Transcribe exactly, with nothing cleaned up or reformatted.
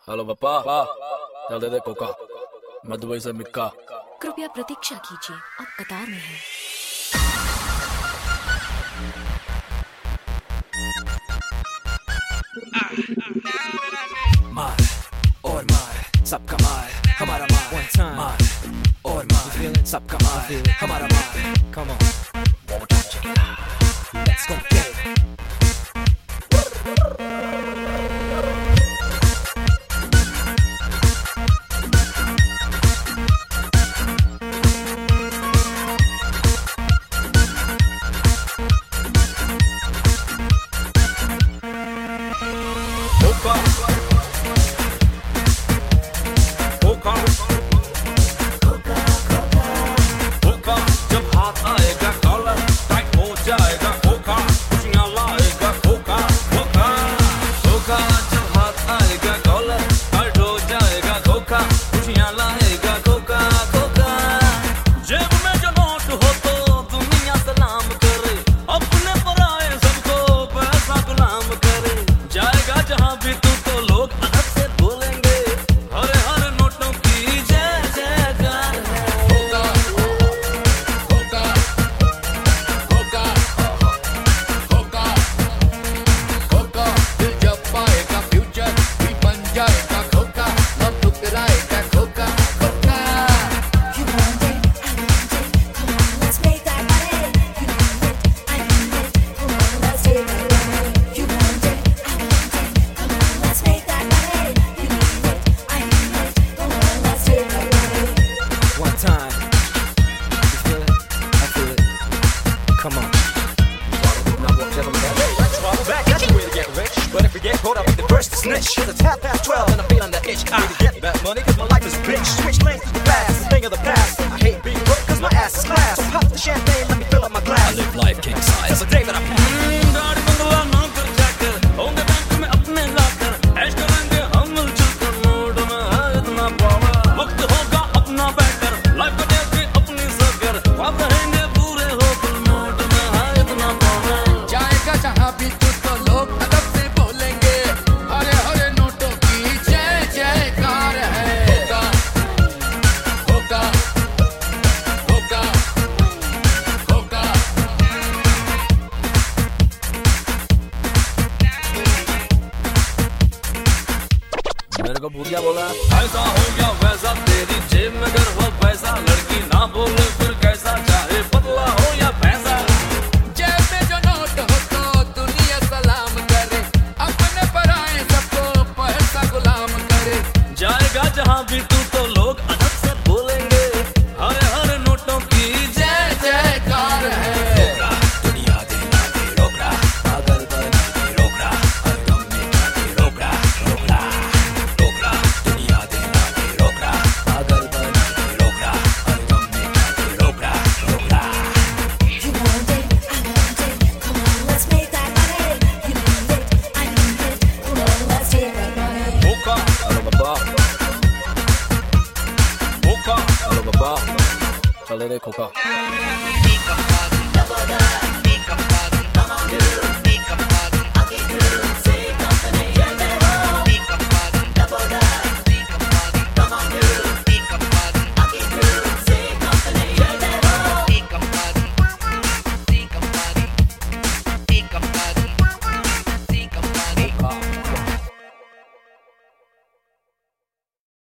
Hello पप्पा, चल दे दे कोका। मैं दुबई से मिक्का। कृपया प्रतीक्षा कीजिए, आप कतार में हैं। मार और मार सबका मार हमारा मार one time मार और मार सबका मार हमारा मार come on one more time check it out let's go get it Hold up, the first to snitch. Cause it's half past twelve and I'm feeling the itch. I need to get that money cause my life is a bitch. Switch lanes to the past, thing of the past. I hate being broke cause my ass is class. So pop the champagne, let me fill up my glass. I live life king size. It's the day that I मेरे को भूतिया बोला ऐसा हो गया वैसा तेरी जेब में अगर हो पैसा लड़की ना बोले फिर कैसा चाहे पतला हो या पैसा जेब में जो नोट हो तो दुनिया सलाम करे अपने पराए सबको पैसा गुलाम करे जाएगा जहाँ भी तू तो लोग अदब से बोलेंगे हरे हरे नोटों की जय जयकार है दुनिया देना दे रोक रहा पागल बना दे रोक रहा हर गम में ना दे रोक रहा रोक रहा रोक रहा दुनिया देना दे रोक रहा पागल बना दे रोक रहा हर गम में ना दे रोक रहा रोक रहा You want it, I want it, come on let's make that money. You need it, I need it, come on let's take that money. कोका हेलो पप्पा, कोका हेलो पप्पा, चल दे दे कोका।